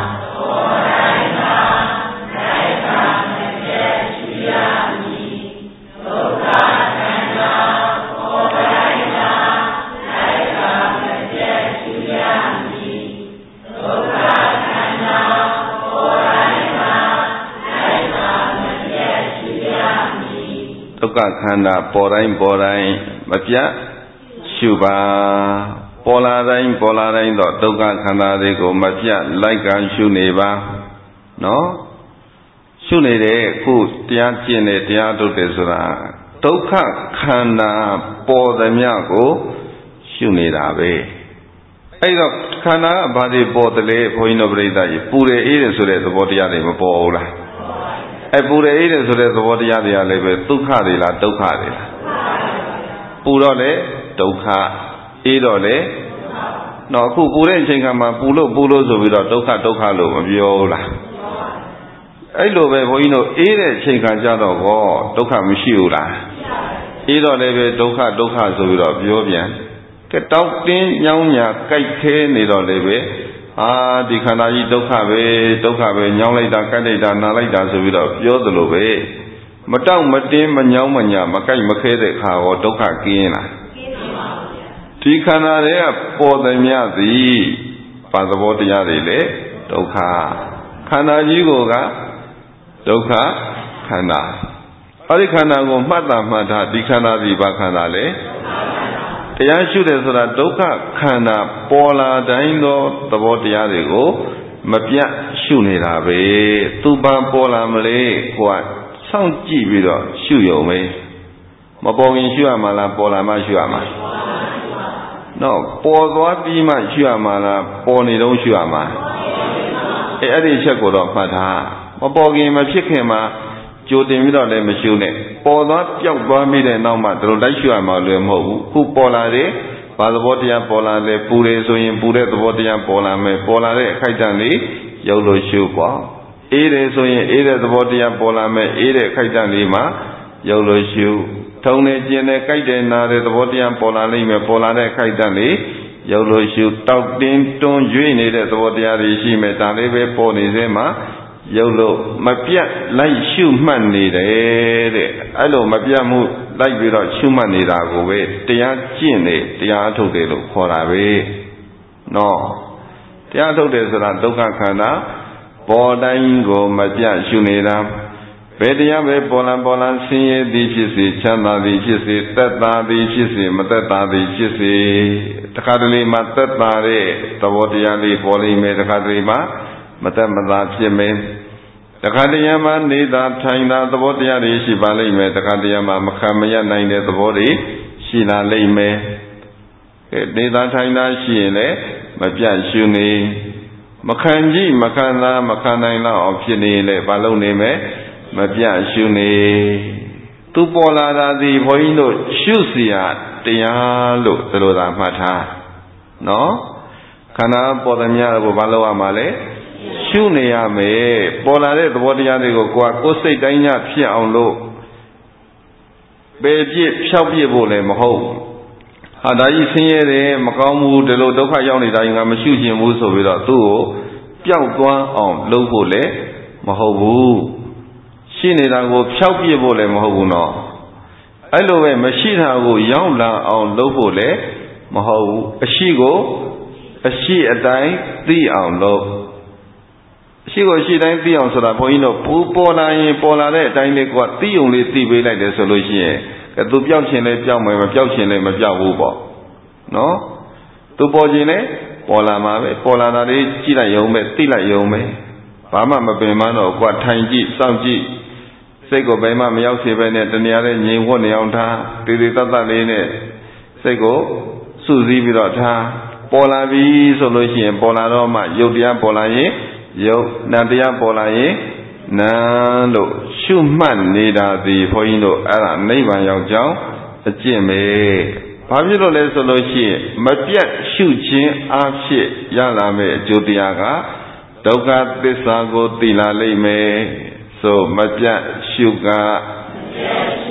ဒုက္ခခန္ဓာပေါ်တိုင်းပေါ်တိုင်းမပြတ်ရှုပါပေါ်လာတိုင်းပေါ်လာတိုင်းတော့ဒုက္ခခန္ဓာတွေကိုမပြတ်လိုက်ကရှုနေပါနော်ရှုနေတဲ့အခုတရားကျင့်တဲ့တရားထုတ်တယ်ဆိုတာဒုက္ခခန္ဓာပေါ်သမျှကိုရှုနေတာပဲအဲ့တော့ခန္ဓာကဘာတွေပေါ်တယ်လဲဘုန်းကြီးတို့ပြိဿကြီးပူတယ်အေးတယ်ဆိုတဲ့သဘောတရားတွေမပေါ်ဘူးလားအပူရအေးတယ်ဆိုတဲ့သဘောတရားတွေကလည်းပဲဒုက္ခတွေလားဒုက္ခတွေလားပူတော့လေဒုက္ခအေးတော့လေတော့အခုပူတဲ့အချိန်ကမှပူလို့ပူလို့ဆိုပြီးတော့ဒုက္ခဒုက္ခလို့မပြောဘူးလားအဲ့လိုပဲဘုန်းကြီးတို့အေးတဲ့အချိန်ကကြတော့ဟောဒုက္ခမရှိဘူးလားအေးတော့လည်းပဲဒုက္ခဒုက္ခဆိုပြီးတော့ပြောပြန်ကဲတောက်တင်းညောင်းညာကြိုက်ခဲနေတော့လည်းပဲအာဒီခန္ဓာကြီးဒုက္ခပဲဒုက္ခပဲညောင်းလိုက်တာကြိုက်လိုက်တာနာလိုက်တာဆိုပြီးတော့ပြောသလိုပဲမတောက်မတင်းမညောင်းမညာမကြိုက်မခဲတဲ့ခါဟောဒုက္ခကင်းလားကင်းပါပါဗျာဒီခန္ဓာတွေကပေါ်သမျှသည်ဘာသဘောတရားတွေလဲဒုက္ခခန္ဓာကြီးကိုကဒုက္ခခန္ဓာအဲဒီခန္ဓာကိုမှတ်တာမှတ်တာဒီခန္ဓာဒီဘာခန္ဓာလဲတရားရှုတယ်ဆိုတာဒုက္ခခန္ဓာပေါ်လာတိုင်းသောသဘောတရားတွေကိုမပြတ်ရှုနေတာပဲသူပန်ပေါ်လာမလဲကိုကစောင့်ကြည့်ပြီးတော့ရှုရုံပဲမပေါ်ရင်ရှုရမှာလားပေါ်လာမှရှုရမှာနော်ပေါ်သွားပြီးမှရှုရမှာလားပေါ်နေတော့ရှုရမှာအဲအဲ့ဒီချက်ကိုတော့မှတ်ထားမပေါ်ခင်မဖြစ်ခင်မှာကြိုတင်ပြီးတော့လည်းမရှုနဲ့ပေါ်သွားပျောက်သွားမိတဲ့နောက်မှတို့လိုက်ရှုရမှာလည်းမဟုတ်ဘူးခုပေါ်လာတဲ့ဘာသဘောတရားပေါ်လာလဲပူတယ်ဆိုရင်ပူတဲ့သဘောတရားပေါ်လာမယ်ပေါ်လာတဲ့အခိုက်အတန့်လေးရုပ်လို့ရှုပေါ့အေးတယ်ဆိုရင်အေးတဲ့သဘောတရားပေါ်လာမယ်အေးတဲ့အခိုက်အတန့်လေးမှာရုပ်လို့ရှုထုံနေကျင်နေကြိုက်တယ်နာတဲ့သဘောတရားပေါ်လာလိမ့်မယ်ပေါ်လာတဲ့အခိုက်အတန့်လေးရုပ်လို့ရှုတောက်တင်းတွန်းရွေ့နေတဲ့သဘောတရားတွေရှိမယ်ဒါလေးပဲပေါ်နေစေမှာရုပ်လို့မပြတ်လိုက်ရှုမှတ်နေတယ်တဲ့အဲ့လိုမပြတ်မှုလိုက်ပြီးတော့ရှုမှတ်နေတာကိုပဲတရားကျင့်နေတရားထုတ်တယ်လို့ခေါ်တာပဲနော်တရားထုတ်တယ်ဆိုတာဒုက္ခခန္ဓာပေါ်တိုင်းကိုမပြတ်ရှုနေတာဘယ်တရားပဲပေါ်လာပေါ်လာဆင်းရဲသည်ဖြစ်စေချမ်းသာသည်ဖြစ်စေသက်သာသည်ဖြစ်စေမသက်သာသည်ဖြစ်စေတခါတလေမှသက်သာတဲ့သဘောတရားလေးပေါ်လိမ့်မယ်တခါတလေမှမသက်မသာဖြစ်မယ်တခါတရံမှာနေတာထိုင်တာသဘောတရားတွေရှိပါလိမ့်မယ်တခါတရံမှာမခံမရနိုင်တဲ့သဘောတွေရှိလာလိမ့်မယ်အဲနေတာထိုင်တာရှိရင်လည်းမပြတ်ရှုနေမခံကြည့်မခံသာမခံနိုင်တော့အောင်ဖြစ်နေလေဘာလို့နေမယ်မပြတ်ရှုနေသူပေါ်လာတာဒီဘုန်းကြီးတို့ရှုစီရတရားလို့ဒီလိုသာမှတ်ထားနော်ခန္ဓာပေါ်သမျှကိုဘာလို့ရမှာလဲရှုနေရမယ်ပေါ်လာတဲ့သဘောတရားတွေကိုကိုယ်ကကိုယ်စိတ်တိုင်းညဖြစ်အောင်လို့ပေပြစ်ဖြောက်ပြစ်ဖို့လည်းမဟုတ်ဟာဒါကြီးဆင်းရဲတယ်မကောင်းဘူးဒီလိုဒုက္ခရောက်နေတာငါမရှုချင်ဘူးဆိုပြီးတော့သူ့ကိုပျောက်သွားအောင်လုပ်ဖို့လည်းမဟုတ်ဘူးရှိနေတာကိုဖြောက်ပြစ်ဖို့လည်းမဟုတ်ဘူးနော်အဲ့လိုပဲမရှိတာကိုရောက်လာအောင်လုပ်ဖို့လည်းမဟုတ်ဘူးအရှိကိုအရှိအတိုင်းသိအောင်လုပ်ရှိကိုရှိတိုင်းသိအောင်ဆိုတာဘုန်းကြီးတို့ပူပေါ်လာရင်ပေါ်လာတဲ့အတိုင်းလေးကသိုံလေးသိပေးလိုက်တယ်ဆိုလို့ရှိရင်သူပျောက်ခြင်းလည်းပျောက်မယ်မပျောက်ခြင်းလည်းမပျောက်ဘူးပေါ့နော်သူပေါ်ခြင်းလည်းပေါ်လာမှာပဲပေါ်လာတာလေးကြည့်လိုက်ရုံပဲသိလိုက်ရုံပဲဘာမှမပင်မတော့ကွာထိုင်ကြည့်စောင့်ကြည့်စိတ်ကိုဘယ်မှမရောက်စေပဲနဲ့တဏှာနဲ့ငြိမ်ဝတ်နေအောင်ထားတည်တည်တတ်တတ်လေးနဲ့စိတ်ကိုစုစည်းပြီးတော့ထားပေါ်လာပြီဆိုလို့ရှိရင်ပေါ်လာတော့မှယုတ်တရားပေါ်လာရင်ယုတ်နာတရားပေါ်လာရင်နာလို့ရှုမှတ်နေတာဒီဘုန်းကြီးတို့အဲ့ဒါနိဗ္ဗာန်ရောက်ကြောင်းအကျင့်ပဲဘာဖြစ်လို့လဲဆိုလို့ရှိရင်မပြတ်ရှုခြင်းအဖြစ်ရလာမယ့်အကျိုးတရားကဒုက္ခသစ္စာကိုသိလာလိမ့်မယ်ဆိုမပြတ်ရှုကမပြတ်ရှု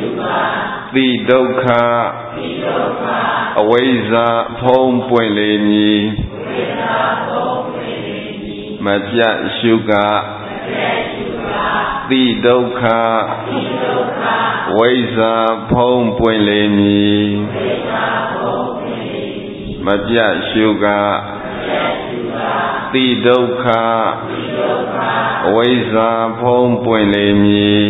တိဒုက္ခအဝိဇ္ဇာဖုံးပွင့်လေမည်မပြတ်ရှုကတိဒုက္ခဝိဇ္ဇာဖုံးပွင့်လေမည်မပြတ်ရှုကတိဒုက္ခအဝိဇ္ဇာဖုံးပွင့်လေမည်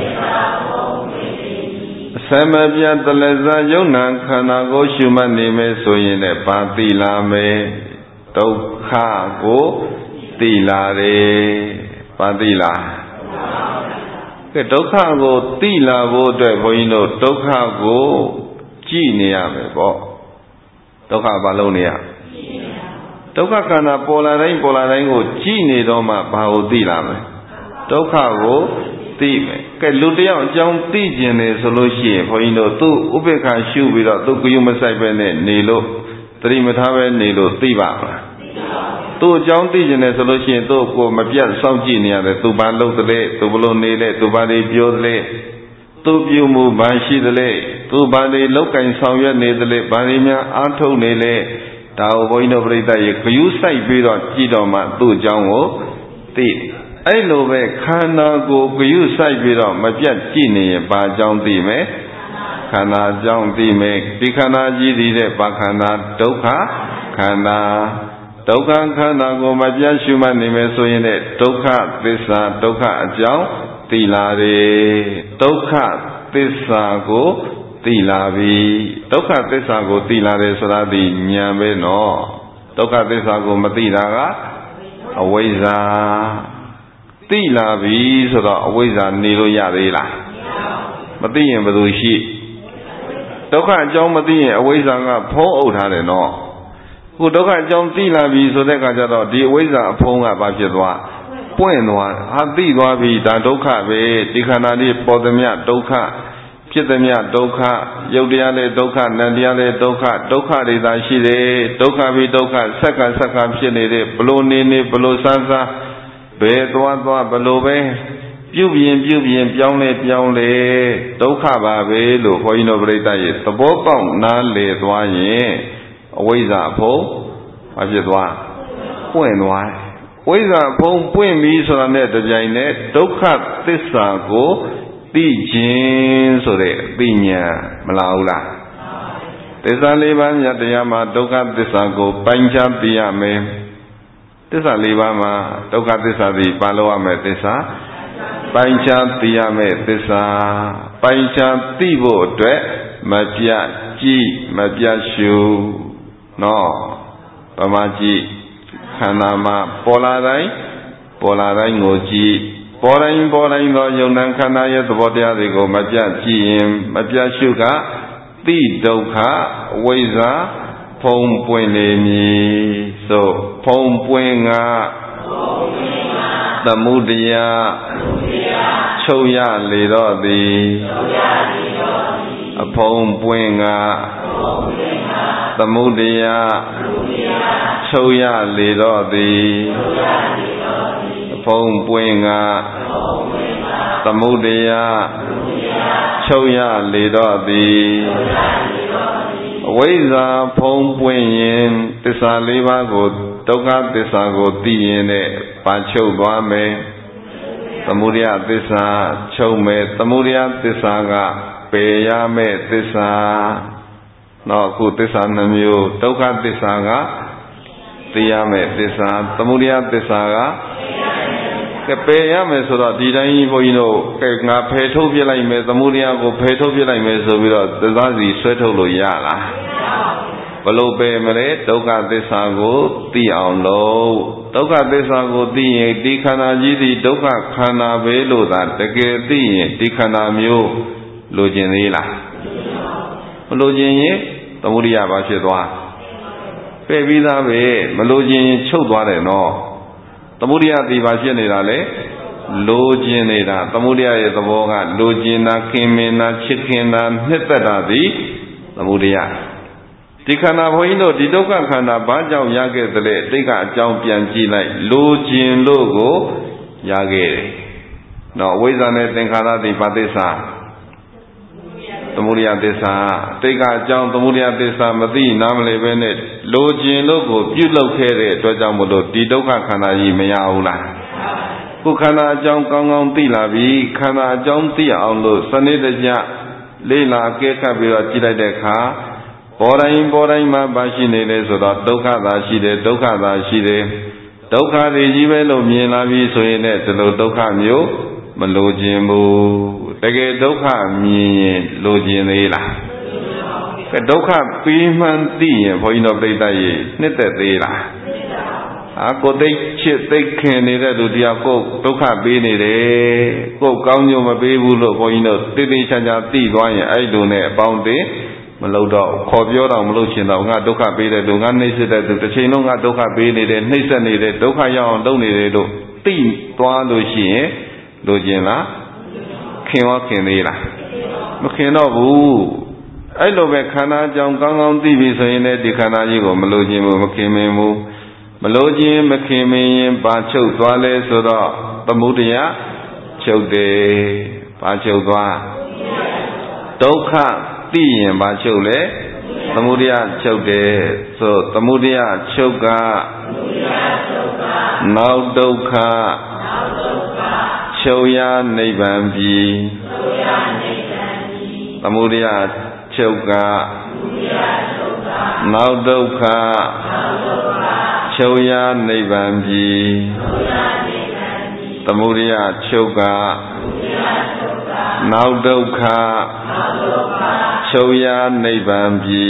အစမပြတ်တလဇာယုံနာခန္ဓာကိုရှုမှတ်နေမယ်ဆိုရင်လည်းဘာသိလာမယ်ဒုက္ခကိုသိလာတယ်ဘာသိလာကဲဒုက္ခကိုသိလာဖို့အတွက်ဘုန်းကြီးတို့ဒုက္ခကိုကြည့်နေရမယ်ပေါ့ဒုက္ခဘာလို့နေရဒုက္ခခန္ဓာပေါ်လာတိုင်းပေါ်လာတိုင်းကိုကြည့်နေတော့မှဘာကိုသိလာမလဲဒုက္ခကိုသိမယ်ကဲလူတယောက်အကြောင်းသိကျင်တယ်ဆိုလို့ရှိရင်ဘုန်းကြီးတို့သူ့ဥပေက္ခရှုပြီးတော့သူ့ကယုမဆိုင်ပဲနဲ့နေလို့သတိမထားပဲနေလို့သိပါမလားသူ့အကြောင်းသိကျင်တယ်ဆိုလို့ရှိရင်သူ့ကိုမပြတ်စောင့်ကြည့်နေရတယ်သူဘာလုပ်သလဲသူဘလို့နေလဲသူဘာတွေပြောသလဲသူပြုမှုဘာရှိသလဲသူဘာတွေလောက်ကင်ဆောင်ရွက်နေသလဲဘာတွေများအားထုတ်နေလဲဒါကိုဘုန်းကြီးတို့ပြိဿရေဂယုစိုက်ပြီးတော့ကြည့်တော့မှသူ့အကြောင်းကိုသိအဲ့လိုပဲခန္ဓာကိုဂယုစိုက်ပြီးတော့မပြတ်ကြည့်နေရင်ဘာအကြောင်းသိမယ်ခန္ဓာအကြောင်းသိမယ်ဒီခန္ဓာကြီးတည်တဲ့ဘာခန္ဓာဒုက္ခခန္ဓာဒုက္ခခန္ဓာကိုမပြတ်ရှုမှတ်နေမယ်ဆိုရင်လည်းဒုက္ခသစ္စာဒုက္ခအကြောင်းသိလာတယ်ဒုက္ခသစ္စာကိုသိလာပြီဒုက္ခသစ္စာကိုသိလာတယ်ဆိုတာဒီဉာဏ်ပဲနော်ဒုက္ခသစ္စာကိုမသိတာကအဝိဇ္ဇာသိလာပြီဆိုတော့အဝိဇ္ဇာနေလို့ရသေးလားမသိရင်ဘယ်လိုရှိဒုက္ခအကြောင်းမသိရင်အဝိဇ္ဇာကဖုံးအုပ်ထားတယ်နော်ခုဒုက္ခအကြောင်းသိလာပြီဆိုတဲ့အခါကျတော့ဒီအဝိဇ္ဇာအဖုံးကဘာဖြစ်သွားပွင့်သွားဟာသိသွားပြီဒါဒုက္ခပဲဒီခန္ဓာလေးပေါ်သမျှဒုက္ခဖြစ်သမျှဒုက္ခယုတ်တရားလည်းဒုက္ခနံတရားလည်းဒုက္ခဒုက္ခတွေသာရှိတယ်ဒုက္ခပြီးဒုက္ခဆက်ကဆက်ကဖြစ်နေတဲ့ဘလို့နေနေဘလို့ဆန်းဆန်းဘယ်သွားသွားဘလို့ပဲပြုပြင်ပြုပြင်ပြောင်းလဲပြောင်းလဲဒုက္ခပါပဲလို့ဘုန်းကြီးတို့ပြိဿရဲ့သဘောပေါက်နားလည်သွားရင်အဝိဇ္ဇာဖုံးဘာဖြစ်သွားပွင့်သွားဝိဇ္ဇာဖုံးပွင့်ပြီဆိုတာနဲ့တပြိုင်နက်ဒုက္ခသစ္စာကိုသိခြင်းဆိုတဲ့အသိဉာဏ်မလာဘူးလားသစ္စာလေးပါးမြတ်တရားမှာဒုက္ခသစ္စာကိုပိုင်းခြားသိရမယ်သစ္စာလေးပါးမှာဒုက္ခသစ္စာသည်ပါလို့ရမယ်သစ္စာပိုင်းခြားသိရမယ်သစ္စာပိုင်းခြားသိဖို့အတွက်မပြတ်ကြည့်မပြတ်ရှုနော်ပမာကြည့်ခန္ဓာမှာပေါ်လာတိုင်းပေါ်လာတိုင်းကိုကြည့်ပေါ်တိုင်းပေါ်တိုင်းသောယုံနာခန္ဓာရဲ့သဘောတရားတွေကိုမပြတ်ကြည့်ရင်မပြတ်ရှုကတိဒုက္ခဝိဇ္ဇာဖုံးပွင့်လေမည်ဆိုဖုံးပွင့်ကသမုဒယချုပ်ရလေတော့သည်အဖုံးပွင့်ကသမုဒယချုပ်ရလေတော့သည်အဖုံးပွင့်ကသမုဒယချုပ်ရလေတော့သည်အဝိဇ္ဇာဖုံးပွင့်ရင်သစ္စာလေးပါးကိုဒုက္ခသစ္စာကိုသိရင်နဲ့ပါချုပ်သွားမယ်သမုဒယသစ္စာချုပ်မယ်သမုဒယသစ္စာကပယ်ရမယ်သစ္စာတော့အခုသစ္စာနှမျိုးဒုက္ခသစ္စာကသိရမယ်သစ္စာသမုဒယသစ္စာကကဲပယ်ရမယ်ဆိုတော့ဒီတိုင်းဘုန်းကြီးတို့ကဲငါဖယ်ထုတ်ပြလိုက်မယ်သမုဒယကိုဖယ်ထုတ်ပြလိုက်မယ်ဆိုပြီးတော့သစ္စာစီဆွဲထုတ်လို့ရလားဘလို့ပယ်မလဲဒုက္ခသစ္စာကိုသိအောင်လို့ဒုက္ခသစ္စာကိုသိရင်ဒီခန္ဓာကြီးဒီဒုက္ခခန္ဓာပဲလို့သာတကယ်သိရင်ဒီခန္ဓာမျိုးလိုချင်သေးလားမလိုချင်ရင်သမုဒယဘာဖြစ်သွားပယ်ပြီးသားပဲမလိုချင်ရင်ချုပ်သွားတယ်နော်သမုဒယဒီဘာဖြစ်နေတာလဲလိုချင်နေတာသမုဒယရဲ့သဘောကလိုချင်တာခင်မင်တာချစ်ခင်တာနှစ်သက်တာဒီသမုဒယဒီခန္ဓာဘုန်းကြီးတို့ဒီဒုက္ခခန္ဓာဘာကြောင့်ရခဲ့သလဲတိတ်ကအကြောင်းပြန်ကြည့်လိုက်လိုချင်လို့ကိုရခဲ့တယ်နော်အဝိဇ္ဇာနဲ့သင်္ခါရဒီဘာသစ္စာသမုဒယသစ္စာတိတ်ကအကြောင်းသမုဒယသစ္စာမသိနားမလည်ပဲနဲ့လိုချင်လို့ကိုပြုလုပ်ခဲ့တဲ့အတွက်ကြောင့်မလို့ဒီဒုက္ခခန္ဓာကြီးမရဘူးလားခုခန္ဓာအကြောင်းကောင်းကောင်းသိလာပြီခန္ဓာအကြောင်းသိအောင်လို့စနစ်တကျလေးလာကဲခတ်ပြီးတော့ကြည့်လိုက်တဲ့အခါပေါ်တိုင်းပေါ်တိုင်းမှာပါရှိနေတယ်ဆိုတော့ဒုက္ခသာရှိတယ်ဒုက္ခသာရှိတယ်ဒုက္ခတွေကြီးပဲလို့မြင်လာပြီဆိုရင်လည်းဒီလိုဒုက္ခမျိုးမလိုခြင်းဘူးတကယ်ဒုက္ခမြင်ရင်လိုခြင်းသေးလားကဲဒုက္ခပြီးမှန်းသိရင်ဘုန်းကြီးတို့ပြိတ္တရေနှစ်သက်သေးလားအာကိုသိချစ်သိခင်နေတဲ့လူတရားကိုဒုက္ခပေးနေတယ်ကိုကောင်းကျိုးမပေးဘူးလို့ဘုန်းကြီးတို့တိတိကျကျသိသွားရင်အဲ့လိုနဲ့အပေါင်းတင်မလို့တော့ခေါ်ပြောတော့မလို့ရှင်တော့ငါဒုက္ခပေးတဲ့လူငါနှိမ့်ဆက်တဲ့သူတစ်ချိန်လုံးငါဒုက္ခပေးနေတယ်နှိမ့်ဆက်နေတယ်ဒုက္ခရောက်အောင်လုပ်နေတယ်လို့သိသွားလို့ရှိရင်လိုချင်လားခင်ရောခင်သေးလားမခင်တော့ဘူးအဲ့လိုပဲခန္ဓာကြောင့်ကောင်းကောင်းသိပြီဆိုရင်လည်းဒီခန္ဓာကြီးကိုမလိုချင်ဘူးမခင်မင်ဘူးမလိုချင်မခင်မင်ရင်ဘာချုပ်သွားလဲဆိုတော့သမုဒယချုပ်တယ်ဘာချုပ်သွားဒုက္ခသိရင်ဘာချုပ်လဲသမုဒယချုပ်တယ်ဆိုသမုဒယချုပ်ကနောက်ဒုက္ခချုပ်ရနိဗ္ဗာန်ပြီသမုဒယချုပ်ကနောက်ဒုက္ခချုပ်ရနိဗ္ဗာန်ပြီသမုဒယချုပ်ကနောက်ဒုက္ခချုပ်ရနိဗ္ဗာန်ပြီ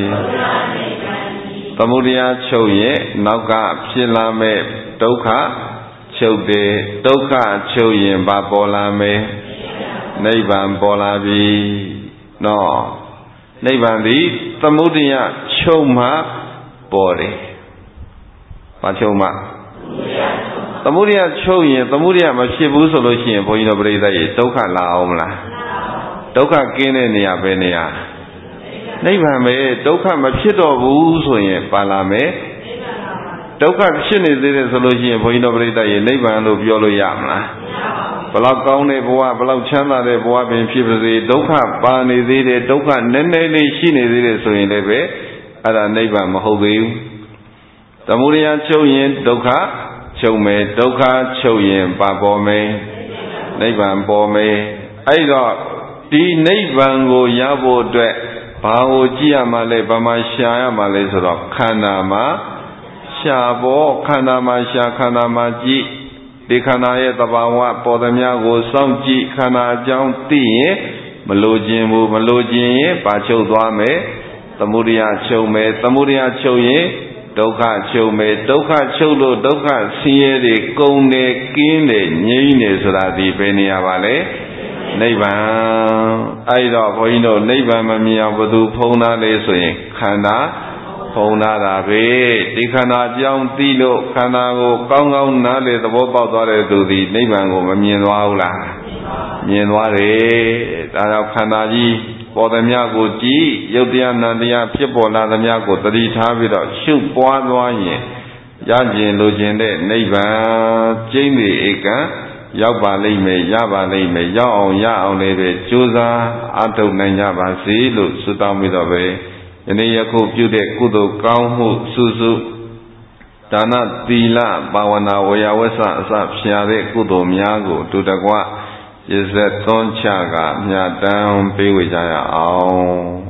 သမုဒယချုပ်ရဲ့နောက်ကဖြစ်လာမဲ့ဒုက္ခချုပ်တယ်ဒုက္ခချုပ်ရင်ဘာပေါ်လာမယ်နိဗ္ဗာန်ပေါ်လာပြီနော်နိဗ္ဗာန်ဒီသမုဒယချုပ်မှပေါ်တယ်ဘာချုပ်မှသမုဒယချုပ်ရင်သမုဒယမဖြစ်ဘူးဆိုလို့ရှိရင်ဘုန်းကြီးတို့ပြိဿရေဒုက္ခလာအောင်မလားဒုက္ခကင်းတဲ့နေရာပဲနေရာနိဗ္ဗာန်ပဲဒုက္ခမဖြစ်တော့ဘူးဆိုရင်ပါလာမယ်ဒုက္ခဖြစ်နေသေးတယ်ဆိုလို့ရှိရင်ဘုန်းကြီးတို့ပြိဿရေနိဗ္ဗာန်လို့ပြောလို့ရမလားဘလောက်ကောင်းတဲ့ဘဝဘလောက်ချမ်းသာတဲ့ဘဝပင်ဖြစ်ပါစေဒုက္ခပါနေသေးတယ်ဒုက္ခနည်းနည်းလေးရှိနေသေးတယ်ဆိုရင်လည်းပဲအဲ့ဒါနိဗ္ဗာန်မဟုတ်သေးဘူးသမုဒယချုပ်ရင်ဒုက္ခချုပ်မယ်ဒုက္ခချုပ်ရင်ပါပေါ်မယ်နိဗ္ဗာန်ပေါ်မယ်အဲ့တော့ဒီနိဗ္ဗာန်ကိုရဖို့အတွက်ဘာကိုကြည့်ရမှာလဲဘာမှရှာရမှာလဲဆိုတော့ခန္ဓာမှာရှာဖို့ခန္ဓာမှာရှာခန္ဓာမှာကြည့်ဒီခန္ဓာရဲ့သဘာဝပေါ်သမျှကိုစောင့်ကြည့်ခန္ဓာအကြောင်းသိရင်မလိုခြင်းဘူးမလိုခြင်းရင်ပါချုပ်သွားမယ်သမုဒယချုပ်မယ်သမုဒယချုပ်ရင်ဒုက္ခချုပ်မယ်ဒုက္ခချုပ်လို့ဒုက္ခဆင်းရဲတွေကုန်တယ်ကင်းတယ်ငြိမ်းတယ်ဆိုတာဒီဘယ်နေရာပါလဲနိဗ္ဗာန်အဲ့တော့ဘုန်းကြီးတို့နိဗ္ဗာန်မမြင်အောင်ဘယ်သူဖုံးသားလဲဆိုရင်ခန္ဓာဖုံးသားတာပဲဒီခန္ဓာကြောင့်သိလို့ခန္ဓာကိုကောင်းကောင်းနားလေသဘောပေါက်သွားတဲ့သူဒီနိဗ္ဗာန်ကိုမမြင်သွားဘူးလားမြင်သွားတယ်ဒါကြောင့်ခန္ဓာကြီးပေါ်သမျှကိုကြည့်ရုပ်တရားနာမ်တရားဖြစ်ပေါ်လာသမျှကိုသတိထားပြီးတော့ရှုပွားသွားရင်ရကျင်လိုချင်တဲ့နိဗ္ဗာန်ကျိမ့်နေဧကံရောက်ပါလိမ့်မယ်ရပါလိမ့်မယ်ရောက်အောင်ရအောင်လည်းပဲကြိုးစားအထောက်နိုင်ကြပါစေလို့ဆုတောင်းပြီးတော့ပဲယနေ့ယခုပြုတဲ့ကုသိုလ်ကောင်းမှုစုစုဒါနသီလဘာဝနာဝေယဝဆအစဖြာတဲ့ကုသိုလ်များကိုတူတကွရည်စက်သွန်းချကမြတ်တမ်းပေးဝေကြရအောင်